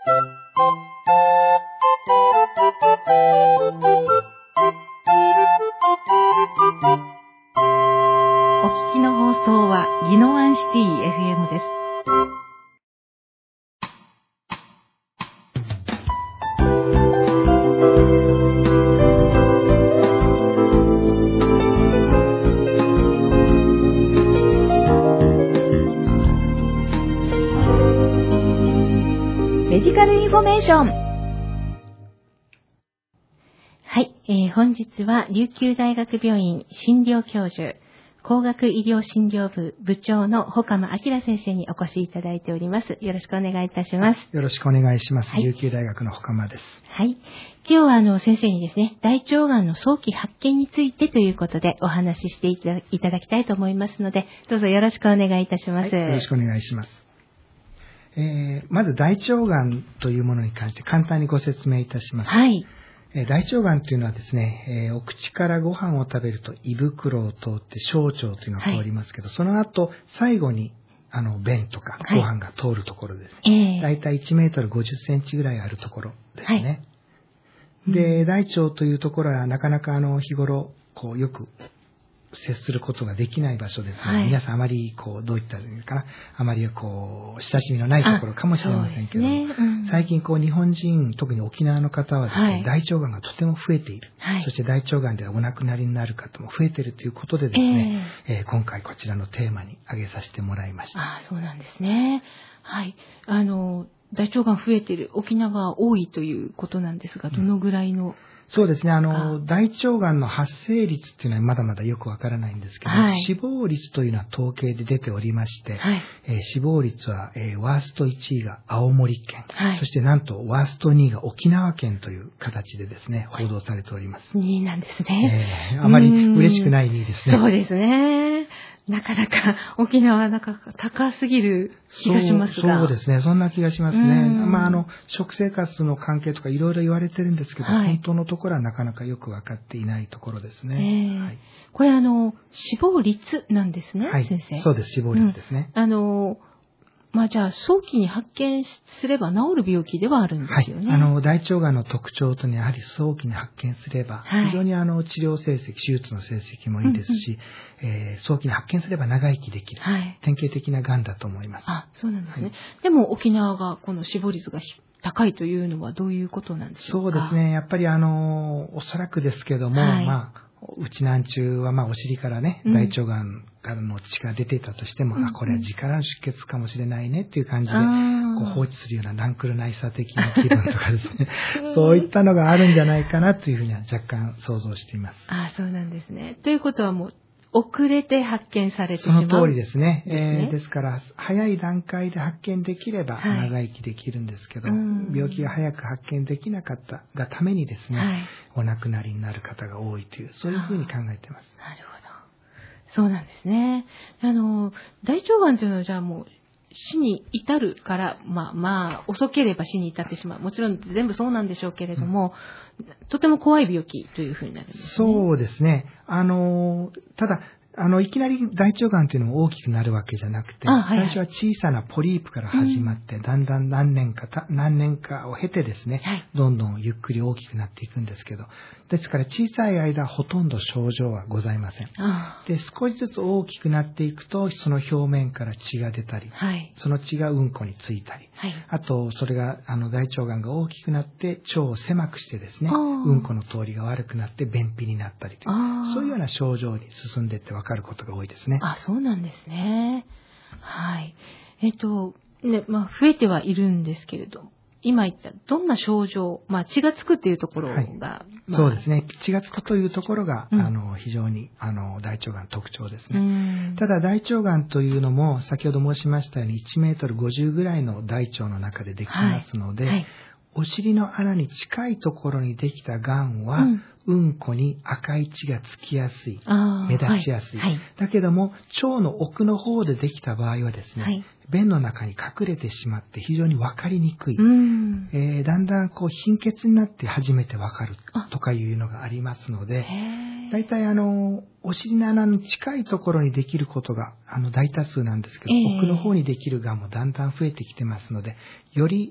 お聞きの放送は宜野湾シティ FM です。メディカルインフォメーション。はい、本日は琉球大学病院診療教授、工学医療診療部部長の保鎌明先生にお越しいただいております。よろしくお願いいたします。 よろしくお願いします。 はい、 琉球大学の保鎌です。 はい。今日は先生にですね、大腸がんの早期発見についてということでお話ししていただきたいと思いますので、どうぞよろしくお願いいたします。 はい、よろしくお願いします。まず大腸がんというものに関して簡単にご説明いたします。 はい。 大腸がんというのはですね、お口からご飯を食べると胃袋を通って小腸というのが通りますけど、はい、その後最後に便とかご飯が通るところです。だいたい1メートル50センチぐらいあるところですね。はい、で、大腸というところはなかなか日頃よく接することができない場所ですので、はい、皆さんあまりどういったらいいのかな、あまり親しみのないところかもしれませんけど、ね、最近日本人、特に沖縄の方はですね、はい、大腸がんがとても増えている、はい、そして大腸がんでお亡くなりになる方も増えているということでですね、今回こちらのテーマに挙げさせてもらいました。 そうなんですね。はい。大腸がん増えている、沖縄は多いということなんですが、どのぐらいの、 そうですね。大腸がんの発生率っていうのはまだまだよくわからないんですけど、はい、死亡率というのは統計で出ておりまして、はい、死亡率は、ワースト1位が青森県、はい、そしてなんとワースト2位が沖縄県という形でですね、報道されております。 2位なんですね。 あまり嬉しくない2位ですね。 そうですね。なかなか沖縄は高すぎる気がしますが。 そうですね。そんな気がしますね。食生活の関係とかいろいろ言われてるんですけど、はい、本当のところはなかなかよくわかっていないところですね。はい、 これ死亡率なんですね、はい、先生。 そうです。死亡率ですね。 じゃあ、早期に発見すれば治る病気ではあるんですよね。 はい。大腸がんの特徴というのはやはり早期に発見すれば、はい、非常に治療成績、手術の成績もいいですし、早期に発見すれば長生きできる、はい、典型的ながんだと思います。 そうなんですね。はい、でも沖縄がこの死亡率が高いというのはどういうことなんでしょうか。 そうですね。やっぱりおそらくですけども、はい、うちなんちゅうはお尻からね、大腸がんからの血が出ていたとしても、これは胃からの出血かもしれないねっていう感じで、放置するようなナンクルナイサ的な気分とかですね、そういったのがあるんじゃないかなというふうには若干想像しています。 そうなんですね。ということはもう、遅れて発見されてしまう。 その通りですね。ですから、早い段階で発見できれば長生きできるんですけど、病気が早く発見できなかったがためにですね、お亡くなりになる方が多いという、そういうふうに考えています。 なるほど。そうなんですね。大腸がんというのはじゃあもう、死に至るから、遅ければ死に至ってしまう。もちろん全部そうなんでしょうけれども、とても怖い病気というふうになるんですね。 そうですね。ただ、いきなり大腸がんというのも大きくなるわけじゃなくて、最初は小さなポリープから始まって、だんだん何年かを経てですね、どんどんゆっくり大きくなっていくんですけど、ですから小さい間ほとんど症状はございません。で、少しずつ大きくなっていくと、その表面から血が出たり、その血がうんこについたり、あと、それが大腸がんが大きくなって腸を狭くしてですね、うんこの通りが悪くなって便秘になったりという、そういうような症状に進んでいって分かることが多いですね。 そうなんですね。はい。増えてはいるんですけれど、今言ったどんな症状、血がつくっていうところが、 そうですね。血がつくというところが、非常に大腸がんの特徴ですね。ただ大腸がんというのも先ほど申しましたように1メートル50ぐらいの大腸の中でできますので、お尻の穴に近いところにできたがんは、うんこに赤い血がつきやすい、目立ちやすい。だけども、腸の奥の方でできた場合はですね、便の中に隠れてしまって非常に分かりにくい。だんだん貧血になって初めて分かるとかいうのがありますので、だいたいお尻の穴に近いところにできることが大多数なんですけど、奥の方にできるがんもだんだん増えてきてますので、より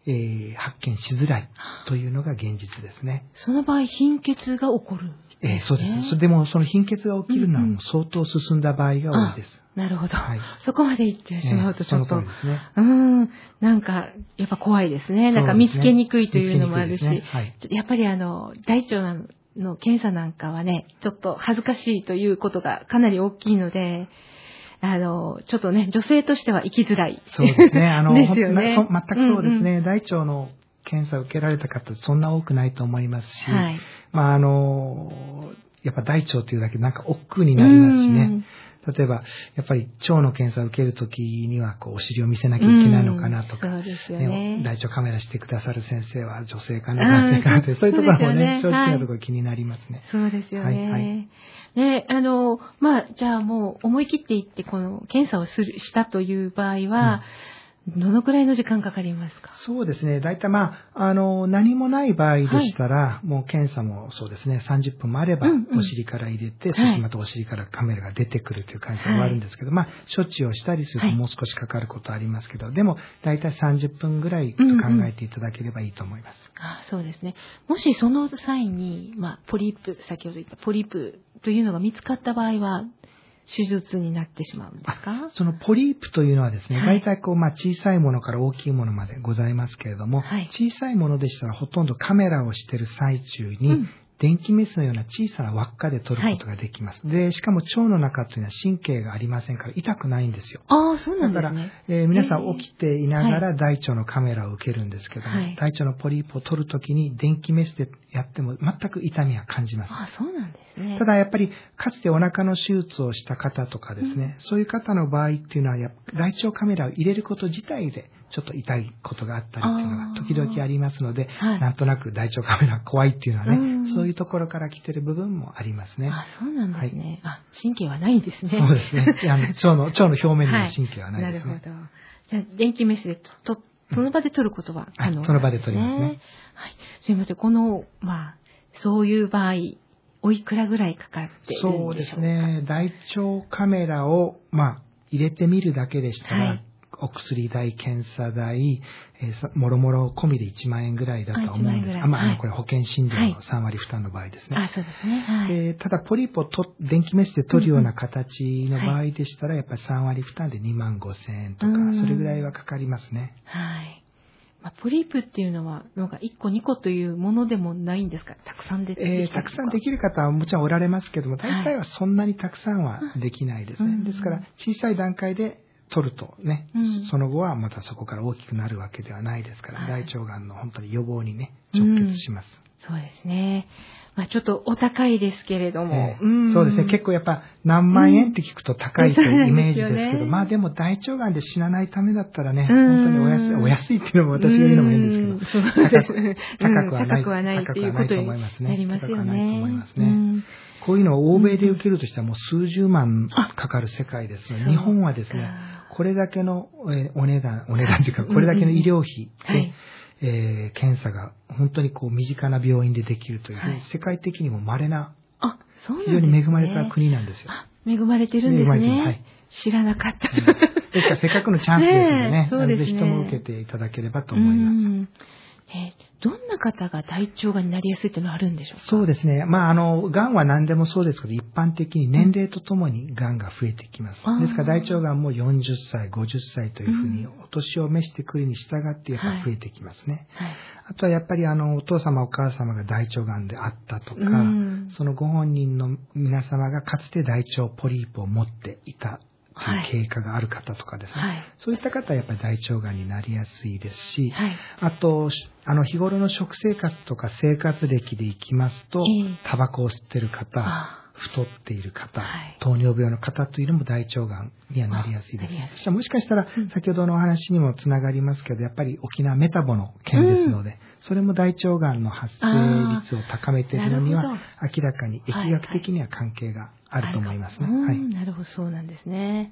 発見しづらいというのが現実ですね。 その場合、貧血が起こる、ね。 そうです。でも、その貧血が起きるのはもう相当進んだ場合が多いです。 なるほど。はい、そこまで行ってしまうとちょっと、 その通りですね。 なんか、やっぱ怖いですね。なんか見つけにくいというのもあるし、ねはい、やっぱり大腸の検査なんかはね、ちょっと恥ずかしいということがかなり大きいので、ちょっとね、女性としては生きづらい。 そうですね。 ですよね。 全くそうですね。大腸の検査を受けられた方、そんな多くないと思いますし、はい、やっぱ大腸というだけでなんか億劫になりますしね。例えば、やっぱり腸の検査を受けるときには、お尻を見せなきゃいけないのかなとか、 そうですよね。 大腸カメラしてくださる先生は女性かな、男性かなって、そういうところもね、正直なところ気になりますね。 そうですよね。はい。ね、じゃあもう思い切っていって、この検査をしたという場合は、どのくらいの時間かかりますか？ そうですね。だいたい何もない場合でしたら、もう検査もそうですね、30分もあれば、お尻から入れて、そしてまたお尻からカメラが出てくるという感じで終わるんですけど、処置をしたりするともう少しかかることありますけど、でも、だいたい30分ぐらいと考えていただければいいと思います。 そうですね。もしその際に、ポリープ、先ほど言ったポリープというのが見つかった場合は、手術になってしまうんですか？ そのポリープというのはですね、大体小さいものから大きいものまでございますけれども、小さいものでしたらほとんどカメラをしている最中に、電気メスのような小さな輪っかで取ることができます。で、しかも腸の中というのは神経がありませんから痛くないんですよ。 そうなんですね。 だから、皆さん起きていながら大腸のカメラを受けるんですけども、大腸のポリープを取るときに電気メスでやっても全く痛みは感じません。 そうなんですね。 ただやっぱりかつてお腹の手術をした方とかですね、そういう方の場合っていうのは大腸カメラを入れること自体でちょっと痛いことがあったりっていうのが時々ありますので、なんとなく大腸カメラ怖いっていうのはね、そういうところから来てる部分もありますね。 そうなんですね。神経はないんですね。 そうですね。腸の表面には神経はないですね。 なるほど。じゃあ電気メスでその場で取ることは可能なんですね。 その場で取りますね。はい。 すいません。そういう場合、おいくらぐらいかかっているんでしょうか？ そうですね。大腸カメラを、入れてみるだけでしたら、お薬代、検査代、もろもろ込みで1万円ぐらいだと思うんです。これ保険診療の3割負担の場合ですね。 そうですね。 ただ、ポリープを電気メスで取るような形の場合でしたら、やっぱり3割負担で25,000円とか、それぐらいはかかりますね。 はい。ポリープっていうのは、なんか1個2個というものでもないんですか？たくさんできるたくさんできる方はもちろんおられますけども、大体はそんなにたくさんはできないですね。ですから、小さい段階で取るとね、その後はまたそこから大きくなるわけではないですから、大腸がんの本当に予防にね、直結します。 そうですね。ちょっとお高いですけれども。 そうですね。結構やっぱ何万円って聞くと高いというイメージですけど、でも大腸がんで死なないためだったらね、本当にお安いっていうのも私が言うのも変ですけど、高くはないと思いますね。 なりますよね。 高くはないと思いますね。こういうのを欧米で受けるとしたらもう数十万かかる世界ですので、日本はですね、これだけのお値段というか、これだけの医療費で、検査が本当に身近な病院でできるという、世界的にも稀な、非常に恵まれた国なんですよ。 恵まれてるんですね。知らなかった。 ですからせっかくのチャンスですのでね、ぜひとも受けていただければと思います。 どんな方が大腸がんになりやすいというのはあるんでしょうか？ そうですね。がんは何でもそうですけど、一般的に年齢とともにがんが増えてきます。ですから大腸がんも40歳、50歳というふうに、お年を召してくるに従ってやっぱ増えてきますね。あとはやっぱりお父様お母様が大腸がんであったとか、そのご本人の皆様がかつて大腸ポリープを持っていたという経過がある方とかですね、そういった方はやっぱり大腸がんになりやすいですし、あと日頃の食生活とか生活歴でいきますと、タバコを吸ってる方、太っている方、糖尿病の方というのも大腸がんにはなりやすいです。そしてもしかしたら先ほどのお話にもつながりますけど、やっぱり沖縄メタボの県ですので、それも大腸がんの発生率を高めているのには明らかに疫学的には関係があると思いますね。 なるほど、そうなんですね。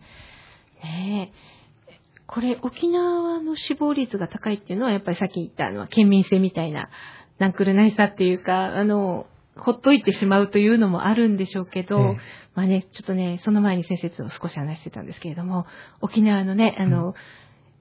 これ沖縄の死亡率が高いっていうのはやっぱりさっき言った県民性みたいなナンクルナイさっていうかほっといてしまうというのもあるんでしょうけど、ちょっとねその前に先生と少し話してたんですけれども、沖縄のね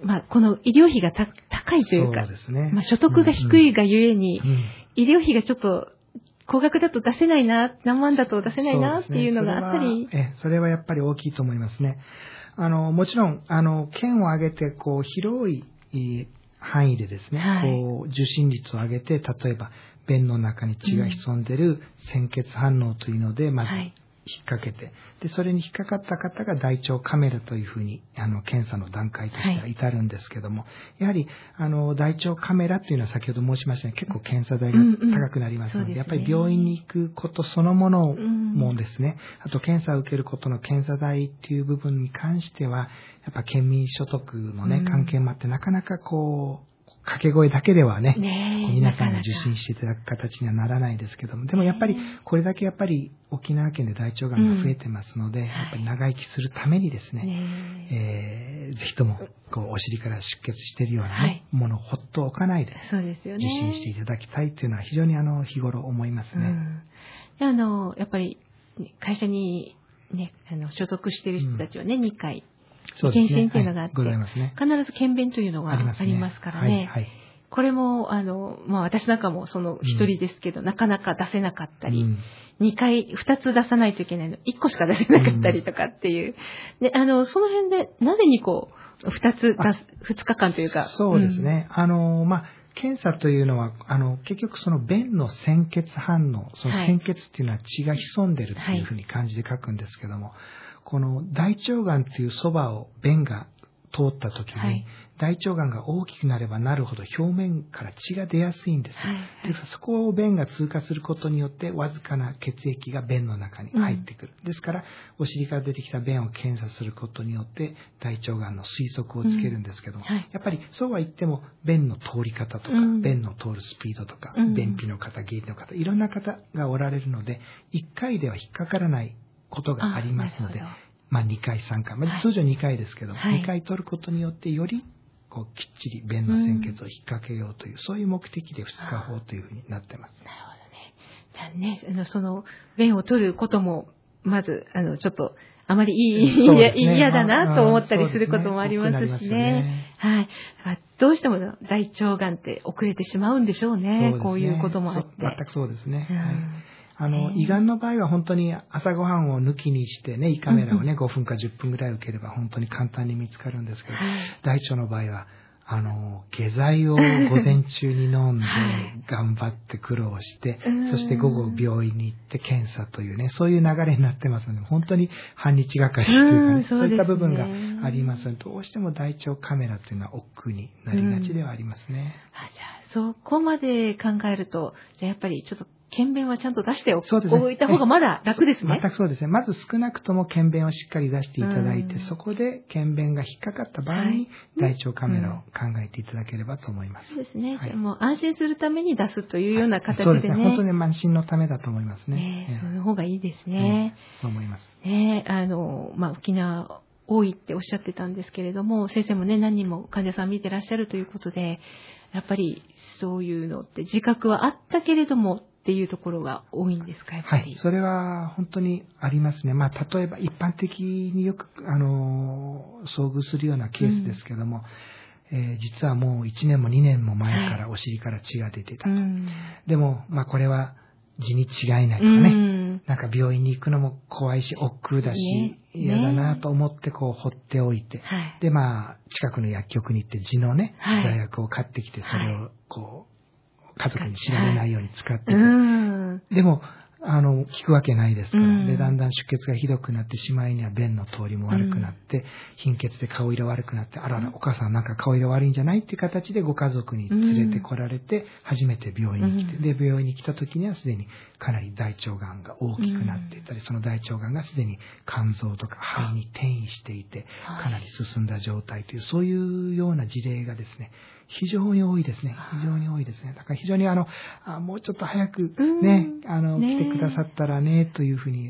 この医療費が高いというか、 そうですね。 所得が低いがゆえに、医療費がちょっと高額だと出せないな、何万だと出せないなっていうのがあったり。 それはやっぱり大きいと思いますね。もちろん、県を挙げて、広い範囲でですね、受診率を上げて、例えば、便の中に血が潜んでる鮮血反応というので、まず、引っ掛けて、で、それに引っかかった方が大腸カメラというふうに、検査の段階としては至るんですけども、やはり、大腸カメラっていうのは先ほど申しましたように結構検査代が高くなりますので、やっぱり病院に行くことそのものもですね、あと検査を受けることの検査代っていう部分に関しては、やっぱ県民所得のね、関係もあって、なかなか掛け声だけではね、皆さんが受診していただく形にはならないですけども、でもやっぱり、これだけやっぱり沖縄県で大腸がんが増えてますので、やっぱり長生きするためにですね、ぜひとも、お尻から出血しているような、ものをほっと置かないで、受診していただきたいというのは非常に日頃思いますね。 やっぱり、会社にね、所属している人たちはね、2回、検診っていうのがあって、必ず検便というのがありますからね。これも、私なんかもその一人ですけど、なかなか出せなかったり、2つ出さないといけないの、1個しか出せなかったりとかっていう。で、その辺で、なぜに2日間というか。 そうですね。検査というのは、結局その便の鮮血反応、その鮮血っていうのは血が潜んでるっていうふうに漢字で書くんですけども、この大腸がんっていうそばを便が通った時に、大腸がんが大きくなればなるほど表面から血が出やすいんです。でそこを便が通過することによってわずかな血液が便の中に入ってくる。ですからお尻から出てきた便を検査することによって大腸がんの推測をつけるんですけども、やっぱりそうは言っても便の通り方とか、便の通るスピードとか、便秘の方、下痢の方、いろんな方がおられるので、1回では引っかからないことがありますので、2回、3回、通常2回ですけど、2回取ることによってよりきっちり便の鮮血を引っ掛けようという、そういう目的で2日法というふうになってます。 なるほどね。じゃあね、その便を取ることも、まず、ちょっと、あまり嫌だなと思ったりすることもありますしね。はい。だからどうしても大腸がんって遅れてしまうんでしょうね。こういうこともあって。 全くそうですね。胃がんの場合は本当に朝ごはんを抜きにしてね、胃カメラをね、5分か10分ぐらい受ければ本当に簡単に見つかるんですけど、大腸の場合は、下剤を午前中に飲んで、頑張って苦労して、そして午後病院に行って検査というね、そういう流れになってますので、本当に半日がかりというかね、そういった部分がありますので、どうしても大腸カメラというのは億劫になりがちではありますね。 じゃあ、そこまで考えると、じゃあやっぱりちょっと、検便はちゃんと出しておいた方がまだ楽ですね。 全くそうですね。まず少なくとも検便をしっかり出していただいて、そこで検便が引っかかった場合に大腸カメラを考えていただければと思います。 そうですね。じゃあもう安心するために出すというような形でね。 そうですね。本当に安心のためだと思いますね。 その方がいいですね。 そう思います。 沖縄多いっておっしゃってたんですけれども、先生もね、何人も患者さん見てらっしゃるということで、やっぱりそういうのって自覚はあったけれども、っていうところが多いんですか、やっぱり。はい、 それは本当にありますね。例えば一般的によく、遭遇するようなケースですけども、実はもう1年も2年も前からお尻から血が出ていたと。でも、これは痔に違いないとかね、なんか病院に行くのも怖いし、億劫だし、嫌だなと思って放っておいて、で、近くの薬局に行って痔のね、剤薬を買ってきて、それを家族に知られないように使ってて、でも、効くわけないですから、で、だんだん出血がひどくなってしまいには便の通りも悪くなって、貧血で顔色悪くなって、あらら、お母さんなんか顔色悪いんじゃないっていう形でご家族に連れてこられて、初めて病院に来て、で、病院に来た時にはすでにかなり大腸がんが大きくなっていたり、その大腸がんがすでに肝臓とか肺に転移していて、かなり進んだ状態という、そういうような事例がですね、非常に多いですね。非常に多いですね。だから非常にもうちょっと早くね、来てくださったらね、というふうに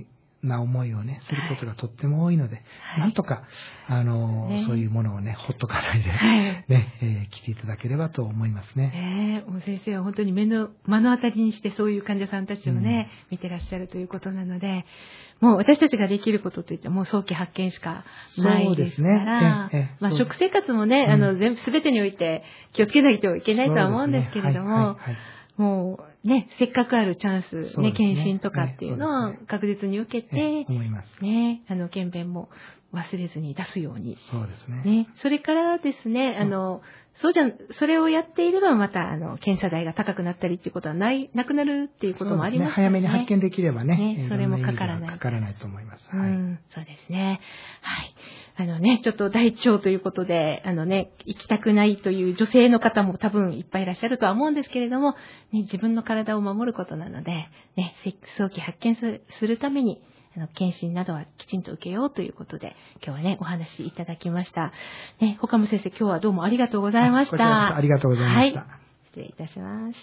な思いをね、することがとっても多いので、なんとか、そういうものをね、ほっとかないで、ね、来ていただければと思いますね。 もう先生は本当に目の当たりにしてそういう患者さんたちをね、見てらっしゃるということなので、もう私たちができることといってもう早期発見しかないですから、食生活もね、全てにおいて気をつけないといけないとは思うんですけれども、もうね、せっかくあるチャンス、ね、検診とかっていうのを確実に受けて、ね、検便も忘れずに出すように。 そうですね。 ね、それからですね、それをやっていればまた、検査代が高くなったりっていうことはなくなるっていうこともありますからね。 早めに発見できればね。 それもかからない。 かからないと思います。 そうですね。はい。ちょっと大腸ということで、行きたくないという女性の方も多分いっぱいいらっしゃるとは思うんですけれども、ね、自分の体を守ることなので、ね、早期発見するために、検診などはきちんと受けようということで、今日はね、お話しいただきました。ね、岡本先生、今日はどうもありがとうございました。 こちらこそありがとうございました。はい、 失礼いたします。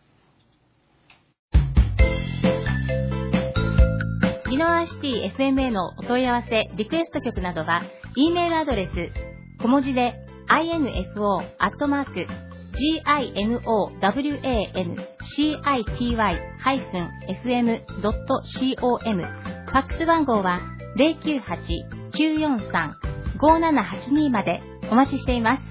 宜野湾シティ SMA のお問い合わせ、リクエスト曲などは、E メールアドレス、小文字で info@ginowantcy-fm.com、 ファックス番号は 098-943-5782 までお待ちしています。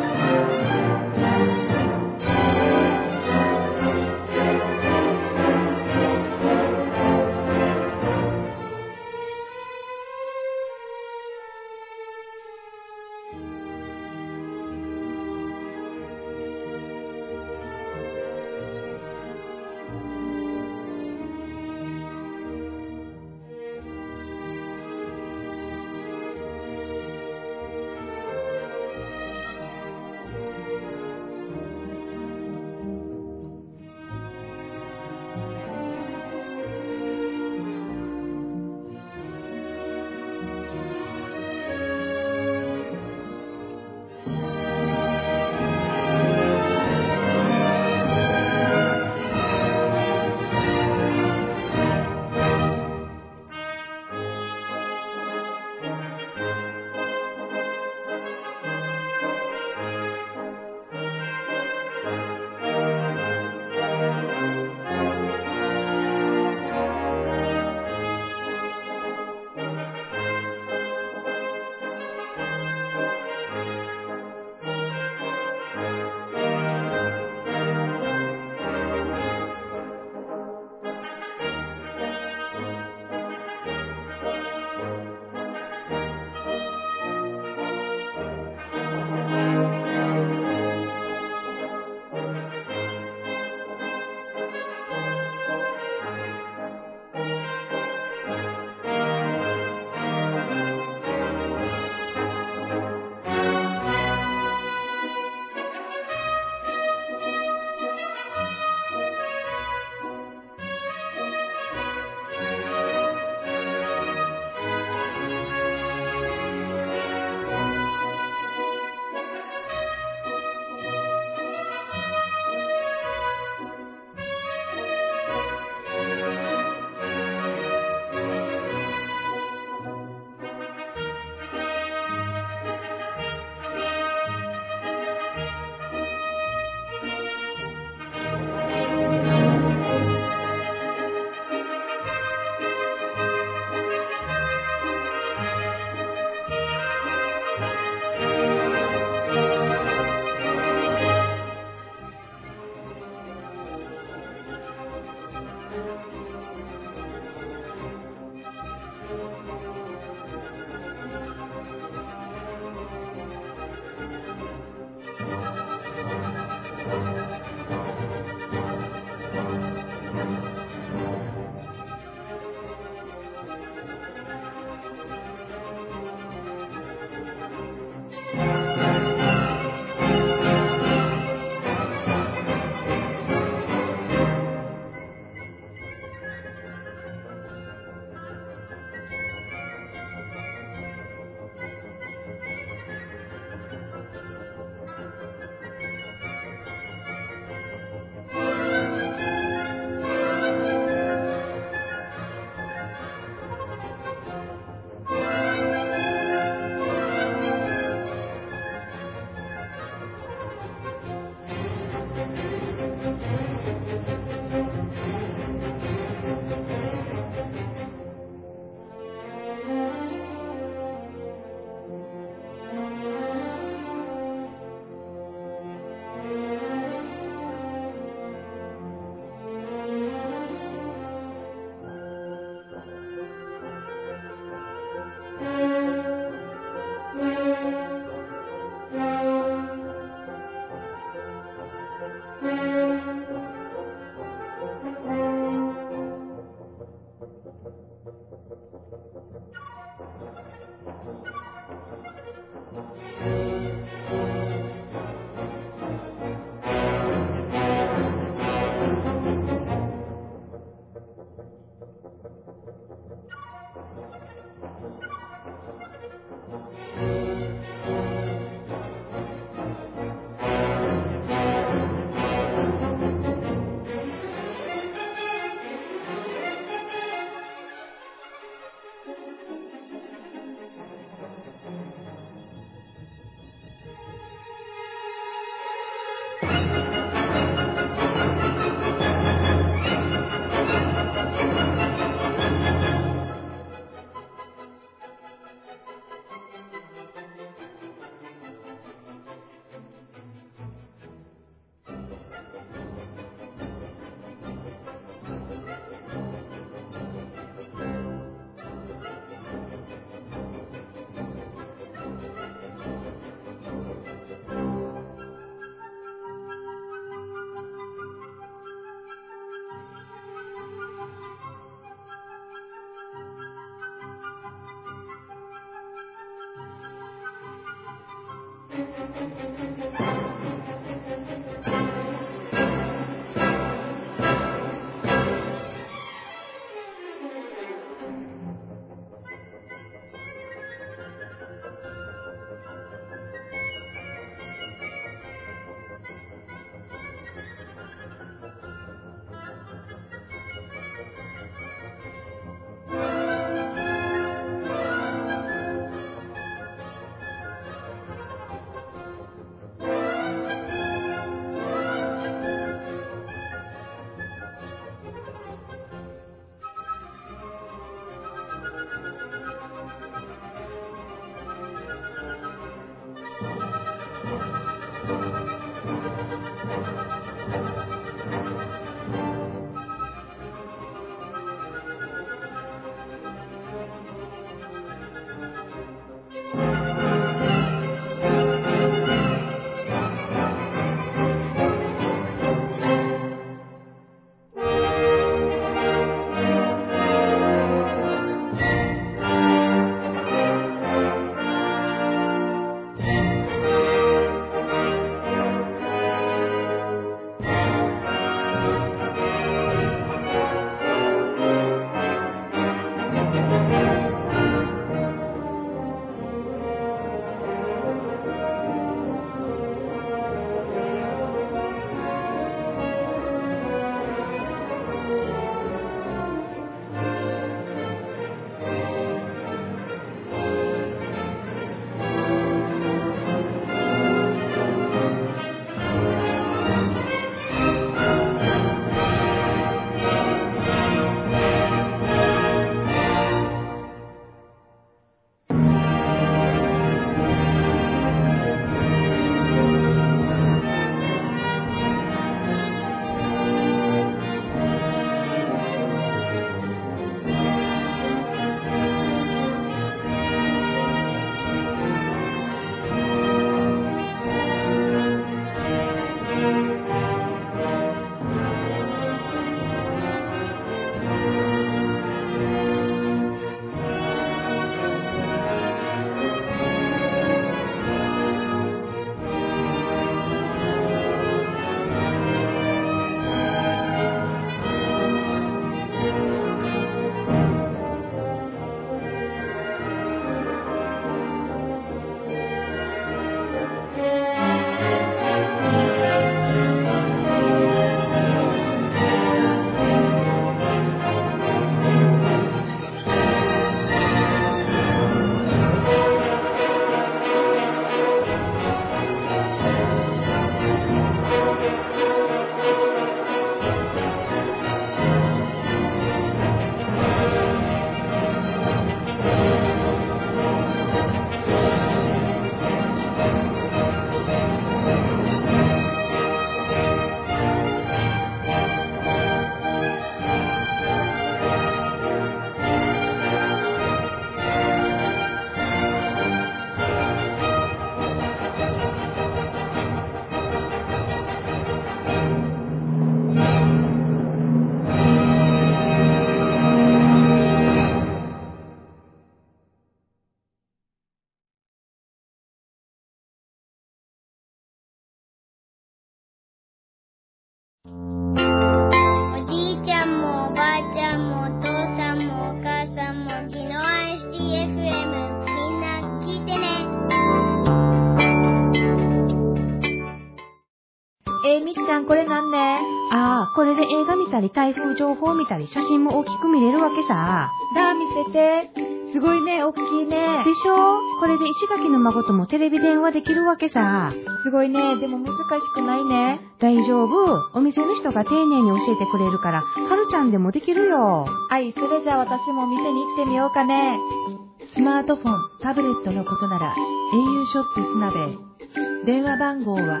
みきちゃんこれなんね。ああ、これで映画見たり台風情報見たり写真も大きく見れるわけさ。 なあ見せて。すごいね、大きいね。 でしょ？これで石垣の孫ともテレビ電話できるわけさ。 すごいね、でも難しくないね。 大丈夫。お店の人が丁寧に教えてくれるから、はるちゃんでもできるよ。 それじゃあ私も店に行ってみようかね。 スマートフォン、タブレットのことなら au ショップスナベ。電話番号は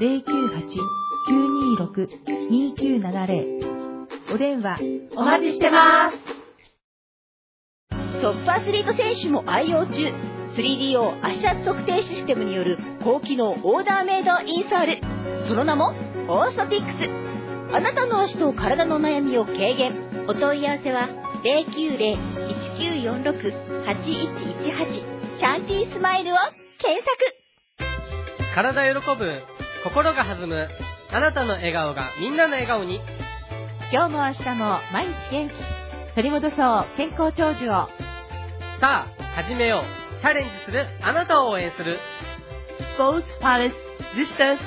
098-926-2970。お電話お待ちしてます。 トップアスリート選手も愛用中 3DO 足圧測定システムによる高機能オーダーメイドインソール、その名もオーソティックス。あなたの足と体の悩みを軽減。お問い合わせは 090-1946-8118 シャンティースマイルを検索。 体喜ぶ、心が弾む、あなたの笑顔がみんなの笑顔に。 今日も明日も毎日元気。取り戻そう健康長寿を。 さあ、始めよう。チャレンジするあなたを応援する。 スポーツパレスビスタス。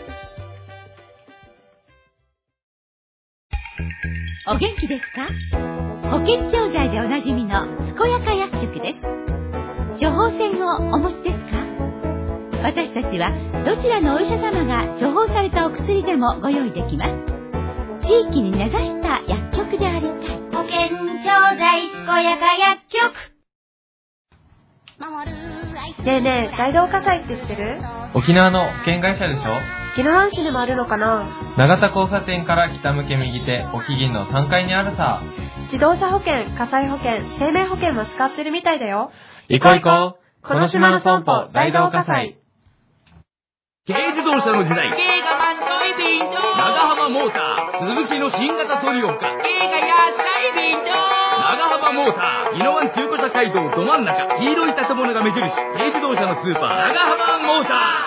お元気ですか？保健調剤でおなじみの健やか薬局です。処方箋をお持ちですか？私たちはどちらのお医者様が処方されたお薬でもご用意できます。地域に根ざした薬局でありたい。 保健調剤健やか薬局。 ねえねえ、大同火災って知ってる？ 沖縄の保険会社でしょ？ 宜野湾市にもあるのかな？ 長田交差点から北向け右手、沖銀の3階にあるさ。 自動車保険、火災保険、生命保険も使ってるみたいだよ。 行こう行こう。この島の損保大同火災。 軽自動車の時代。長浜モーター、鈴木の新型トリオンか。長浜モーター、宜野湾中古車街道ど真ん中、黄色い建物が目印、軽自動車のスーパー、長浜モーター。